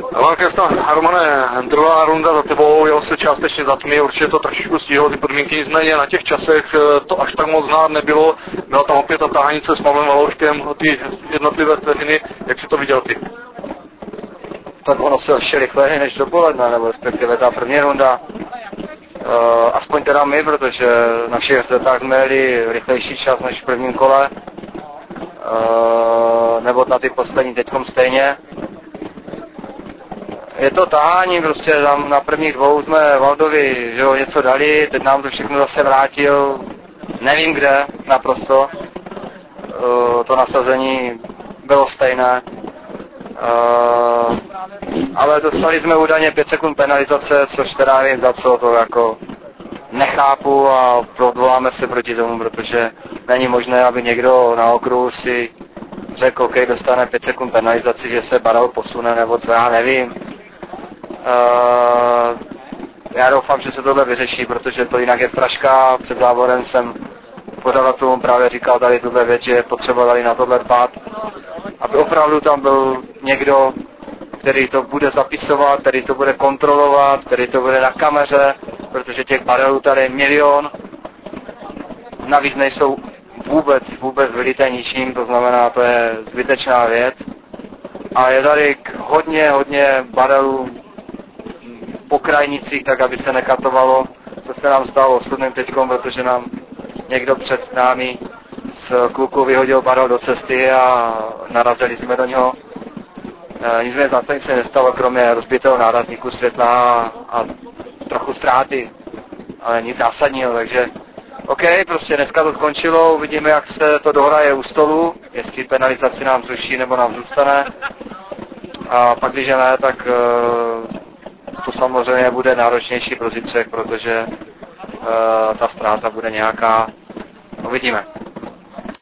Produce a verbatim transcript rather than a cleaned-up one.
Krásná, Romane, druhá runda za tebou, jel se částečně za tmy, určitě to trošičku stíhalo ty podmínky, nicméně na těch časech to až tak moc znát nebylo, byla tam opět ta tahanice s Pavlem Valouškem, ty jednotlivé vteřiny, jak si to viděl ty? Tak ono se ještě rychleji než dopoledne, nebo respektive ta první runda, uh, aspoň teda my, protože na všech setách jsme jeli rychlejší čas než v prvním kole, uh, nebo na ty poslední teďkom stejně. Je to tahání, prostě tam na prvních dvou jsme Valdovi, že jo, něco dali, teď nám to všechno zase vrátil, nevím kde, naprosto. Uh, to nasazení bylo stejné. Uh, ale dostali jsme údajně pět sekund penalizace, což teda nevím za co, to jako nechápu a odvoláme se proti tomu, protože není možné, aby někdo na okruhu si řekl, ok, dostane pět sekund penalizaci, že se barel posune, nebo co, já nevím. Uh, já doufám, že se tohle vyřeší, protože to jinak je fraška. Před závodem jsem pořadatelům právě říkal tady tuhle věc, že je potřeba tady na tohle dbát, aby opravdu tam byl někdo, který to bude zapisovat, který to bude kontrolovat, který to bude na kameře, protože těch barelů tady je milion, navíc nejsou vůbec, vůbec vylité ničím, to znamená, to je zbytečná věc. A je tady hodně, hodně barelů po krajnicích, tak aby se nekatovalo. To se nám stalo osudným teďkom, protože nám někdo před námi z kluku vyhodil barel do cesty a narazili jsme do něho. E, nicméně zásadně se nestalo, kromě rozbitého nárazníku světla a, a trochu ztráty, ale nic zásadního, takže OK, prostě dneska to skončilo, uvidíme, jak se to dohraje u stolu, jestli penalizaci nám zruší nebo nám zůstane. A pak, když ne, tak uh, to samozřejmě bude náročnější pro Zítřek, protože uh, ta ztráta bude nějaká, uvidíme.